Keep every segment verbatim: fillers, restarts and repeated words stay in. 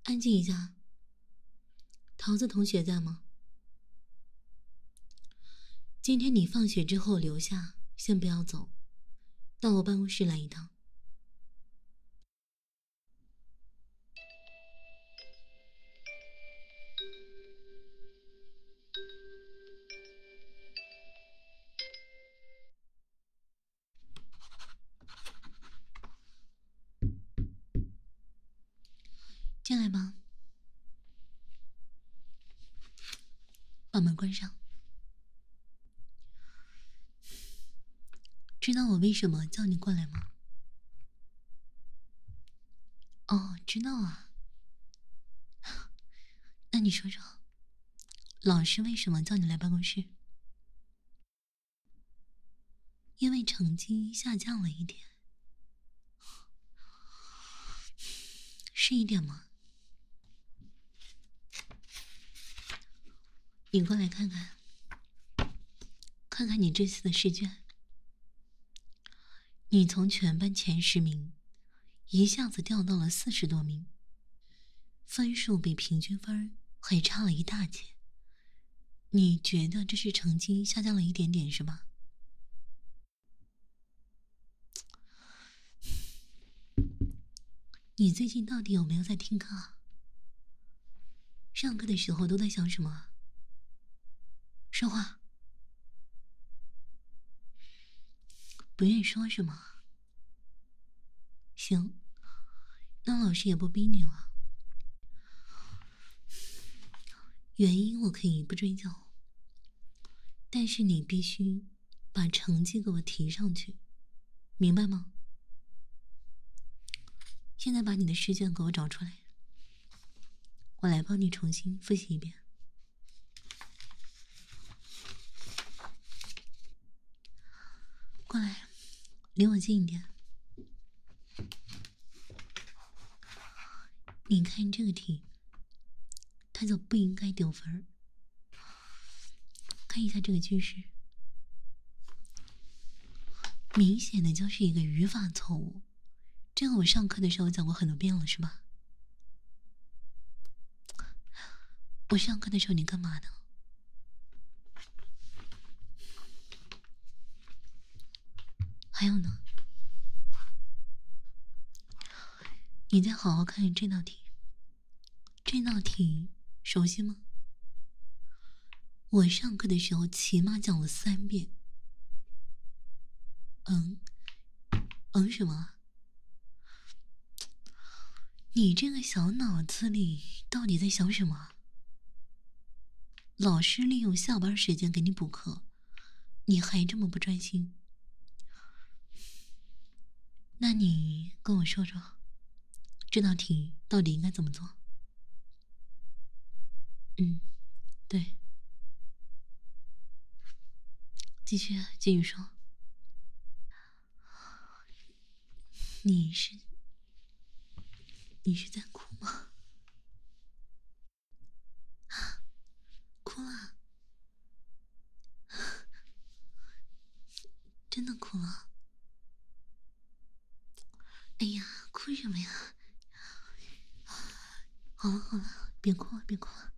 安静一下。桃子同学在吗？今天你放学之后留下，先不要走，到我办公室来一趟。进来吧，把门关上。知道我为什么叫你过来吗？哦，知道啊。那你说说，老师为什么叫你来办公室？因为成绩下降了一点。是一点吗？你过来看看，看看你这次的试卷。你从全班前十名，一下子掉到了四十多名，分数比平均分还差了一大截。你觉得这是成绩下降了一点点是吧？你最近到底有没有在听课啊？上课的时候都在想什么？说话。不愿意说是吗？行，那老师也不逼你了。原因我可以不追究，但是你必须把成绩给我提上去，明白吗？现在把你的试卷给我找出来，我来帮你重新复习一遍。过来，离我近一点。你看这个题，它就不应该丢分儿。看一下这个句式，明显的就是一个语法错误。这个我上课的时候讲过很多遍了，是吧？我上课的时候你干嘛呢？还有呢？你再好好看这道题。这道题熟悉吗？我上课的时候起码讲了三遍。嗯，嗯什么？你这个小脑子里到底在想什么？老师利用下班时间给你补课，你还这么不专心？那你跟我说说，这道题到底应该怎么做？嗯，对，继续继续说。你是你是在哭吗？哭了？真的哭了？哎呀，哭什么呀？好了好了，别哭了别哭了。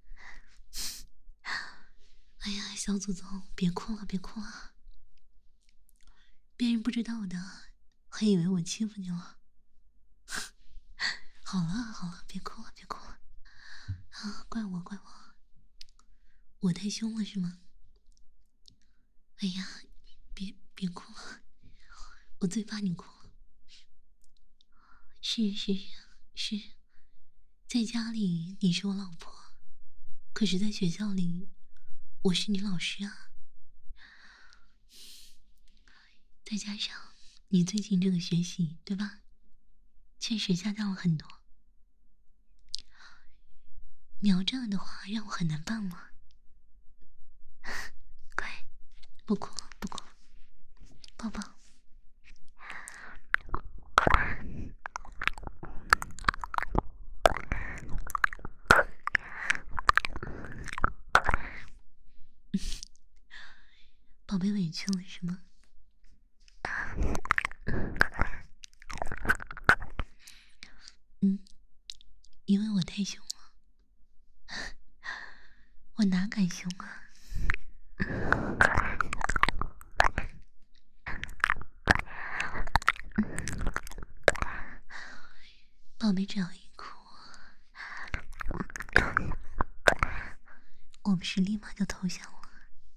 哎呀，小祖宗，别哭了别哭了，别人不知道的，还以为我欺负你了。好了好了，别哭了别哭了。啊，怪我怪我，我太凶了是吗？哎呀，别别哭了，我最怕你哭了。是是是，在家里你是我老婆，可是在学校里我是你老师啊。再加上你最近这个学习，对吧？确实下降了很多。你要这样的话，让我很难办了。乖，不哭不哭，抱抱。宝贝委屈了是吗？嗯， 因为我太凶了。我哪敢凶啊？宝贝，只要一哭，我不是立马就投降了。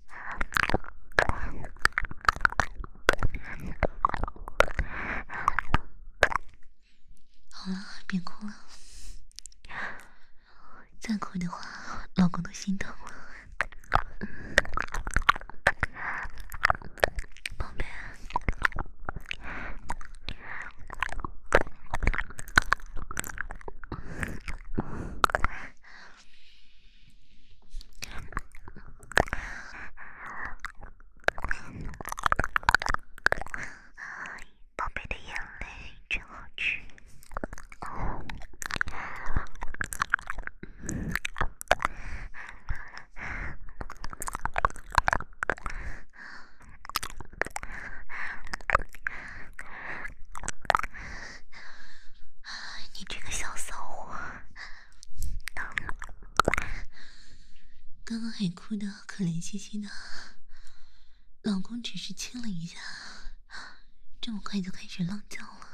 好了，别哭了，再哭的话，老公都心疼了。宝贝，宝贝的眼泪真好吃。你这个小骚货，刚刚还哭得可怜兮兮的，老公只是亲了一下，这么快就开始浪叫了。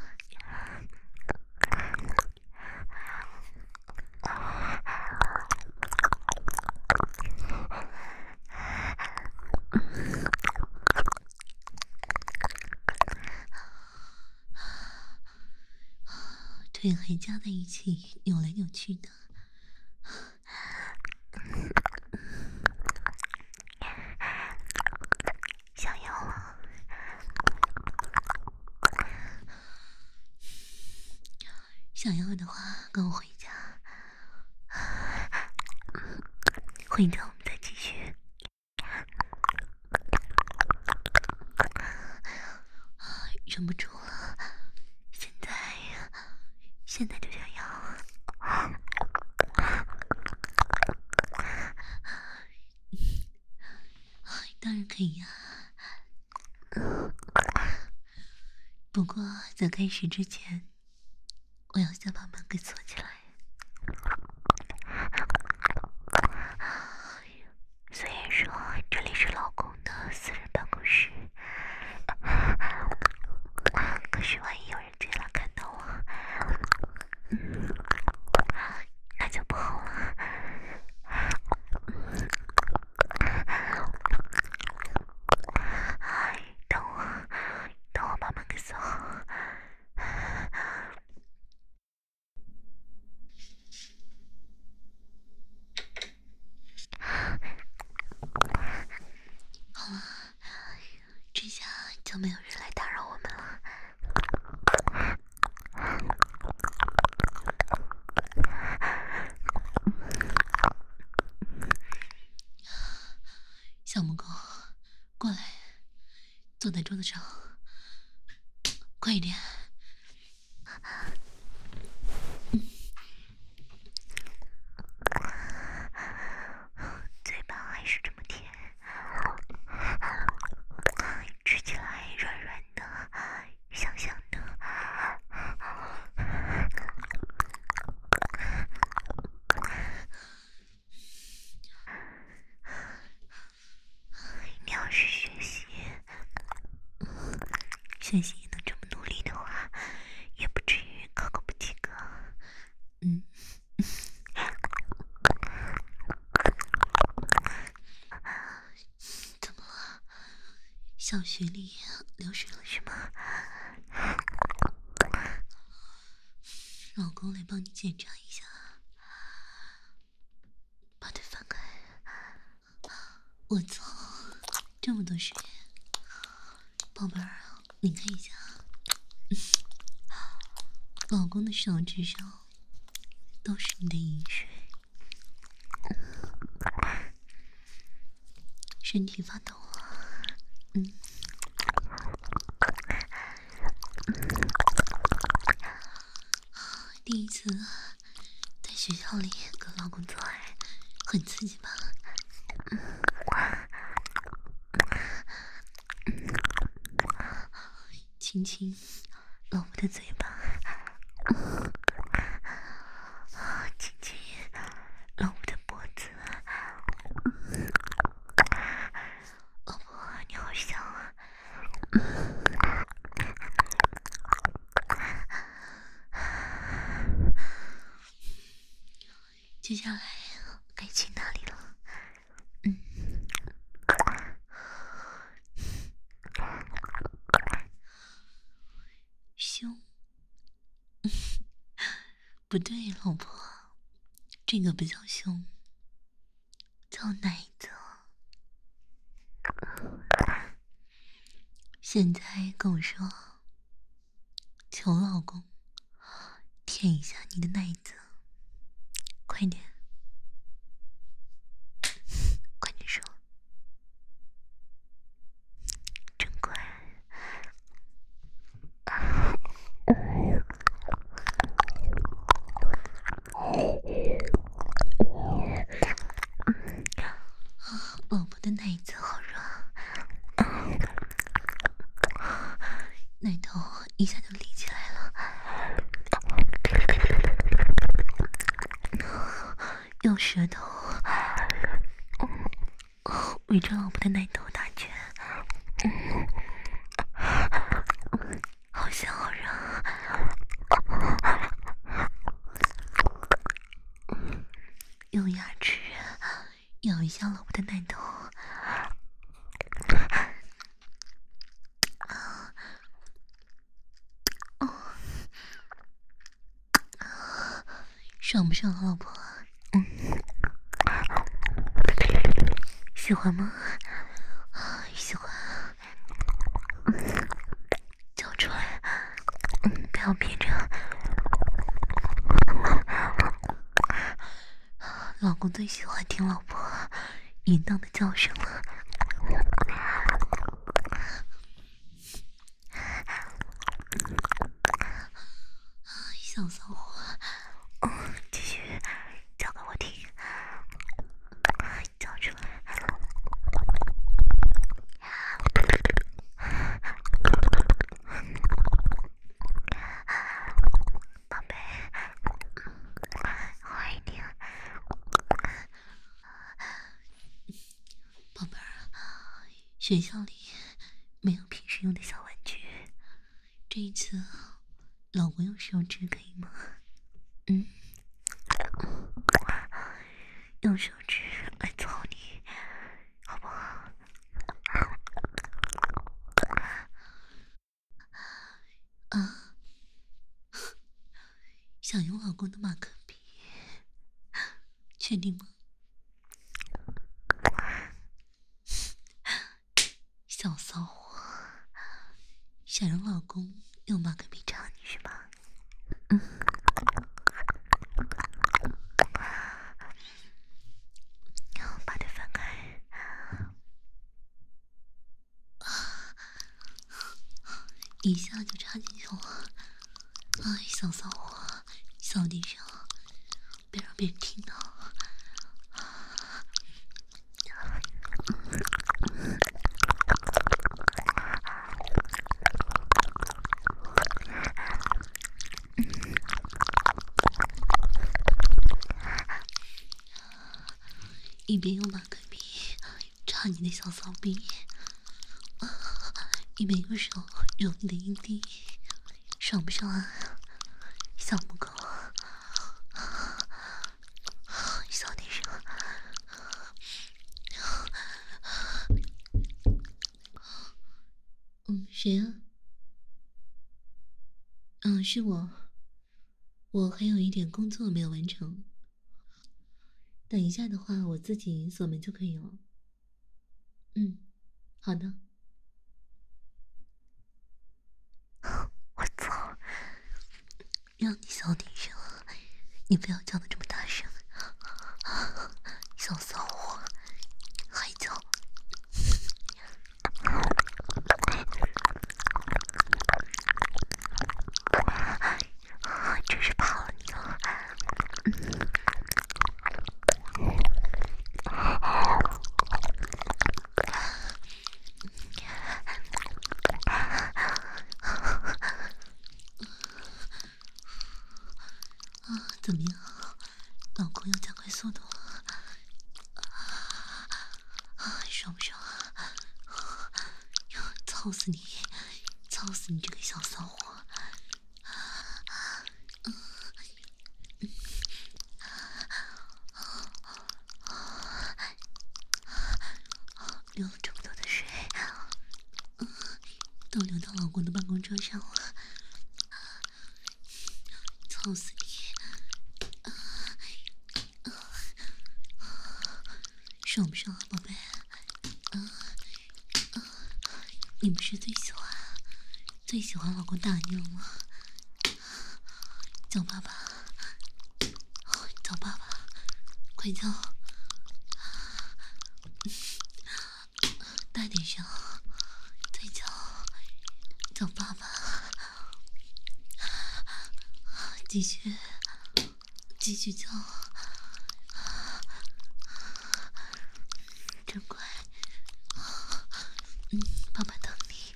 腿还夹在一起，扭来扭去的。想要了，想要的话，跟我回家，回家我们再继续。忍不住了，现在，现在就想要。当然可以呀、不过在开始之前，我要先把门给锁起来。虽然说这里是老公的私人办公室，可是万一有人进来看到我，那就不好了。等我，等我把门给锁好。好了，这下就没有人来打扰我们了。小母狗，过来，坐在桌子上，快一点。嘴巴还是这么甜，吃起来软软的，香香的。你要是学习，学习也能这么努力的话，也不至于考个不及格。嗯。怎么了？小学里流水了是吗？老公来帮你检查一下，把腿放开。我操，这么多水，宝贝儿，你看一下，老公的手指上都是你的饮水，身体发抖了。嗯。第一次在学校里跟老公做爱，很刺激吧？亲亲老婆的嘴巴， 接下来该亲哪里了？嗯，胸。不对，老婆，这个不叫胸，叫奶子。现在跟我说，求老公舔一下你的奶子，快点，快点说，真乖。老婆的奶子好软，奶头一下就立起来了，用舌头围着老婆的奶头打拳，好香好热，用牙齿咬一下老婆的奶头。爽不爽啊，老婆？嗯，喜欢吗？喜欢。叫出来，嗯，不要憋着。老公最喜欢听老婆淫荡的叫声了。小骚货，哦，继续叫给我听，叫出来。宝贝，快一点。宝贝儿，学校里没有平时用的小玩具，这一次老公用手指可以吗？嗯，用手指来操你，好不好？啊，想用老公的马克笔，确定吗？小骚货，想让老公用马克笔插你是吧？嗯。把它翻开，一下就插进去了。哎，小骚货，小点声，别让别人听到。一边用马克笔插你的小骚逼，一边用手揉你的阴蒂，爽不爽啊？小母狗，小点声。嗯，谁啊？嗯，是我，我还有一点工作没有完成。等一下的话，我自己锁门就可以了。嗯，好的。我操！让你小点声，你不要叫的这么大声，小骚货，还叫！真是怕了你了。怎么样，老公要加快速度了？啊，爽不爽啊？操死你！操死你这个小骚货！ 公的办公桌上了，操死你！爽不爽啊，宝贝？啊啊！你不是最喜欢最喜欢老公打你了吗？叫爸爸，叫爸爸，快叫！大点声，再叫，叫爸爸！继续，继续叫！真乖，嗯，爸爸等你。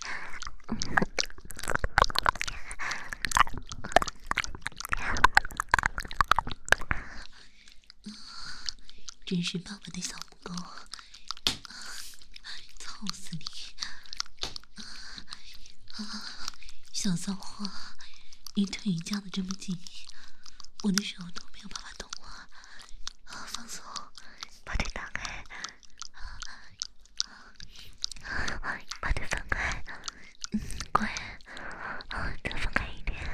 真是爸爸的小母狗，操死你！啊，小骚货，你腿夹得这么紧，我的手都没有办法动了。啊，放松，把腿打开，把腿放开，嗯，乖，啊，再放开一点。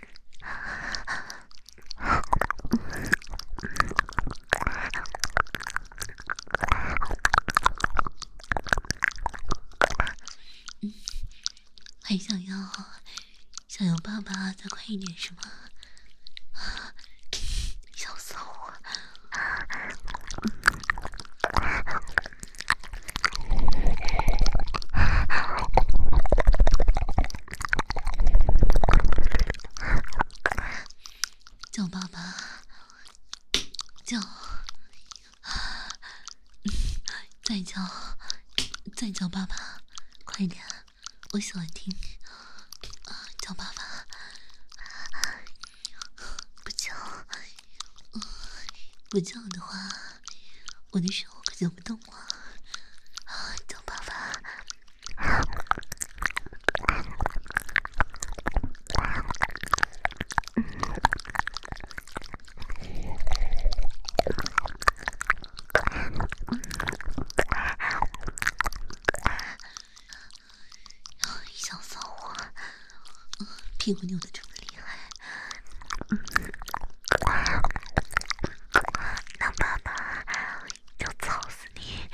嗯，还想要想要爸爸再快一点是吗？笑死我！叫爸爸，叫，再叫，再叫爸爸，快点，我喜欢听。啊，叫爸爸，不叫，不叫的话，我的手可就不动了。啊，叫爸爸。小骚货，嗯，屁股扭得这么厉害，那爸爸就操死你！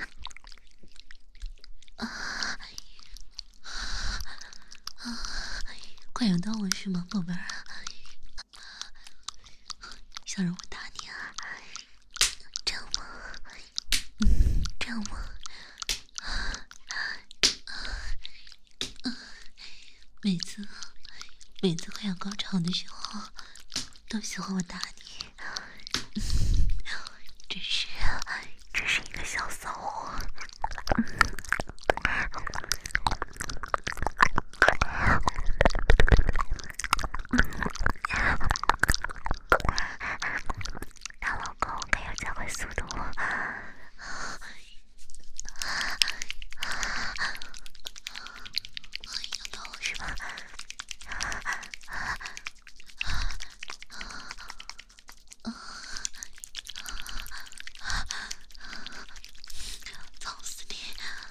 啊啊！快要到我是吗，宝贝儿？想让我打你啊？这样吗？嗯，这样吗？每次每次快要高潮的时候，都喜欢我打你，真是真是一个小骚货。大老公，可要加快速度了。要到了是吧？操死你！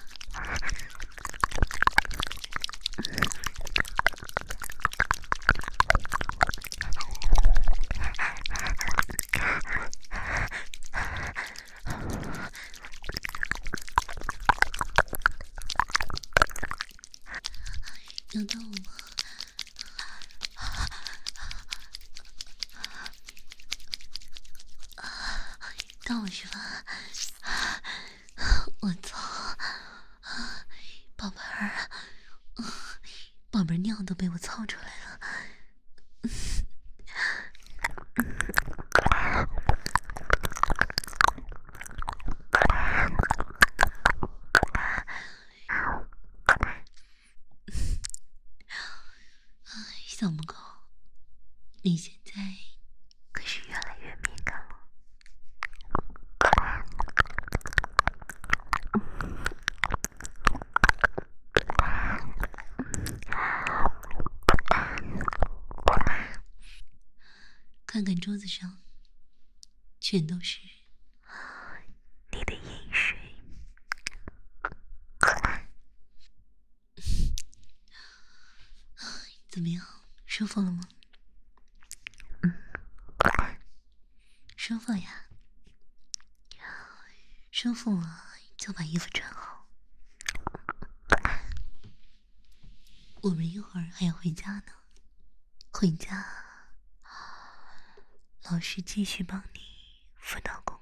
要到了吗？到了是吧？我操！宝贝儿，宝贝儿尿都被我操出来了。小母狗，你现在可是越来越敏感了。看看桌子上，全都是你的饮水。 怎么样，舒服了吗？嗯，舒服呀，舒服了就把衣服穿好。我们一会儿还要回家呢，回家，老师继续帮你辅导功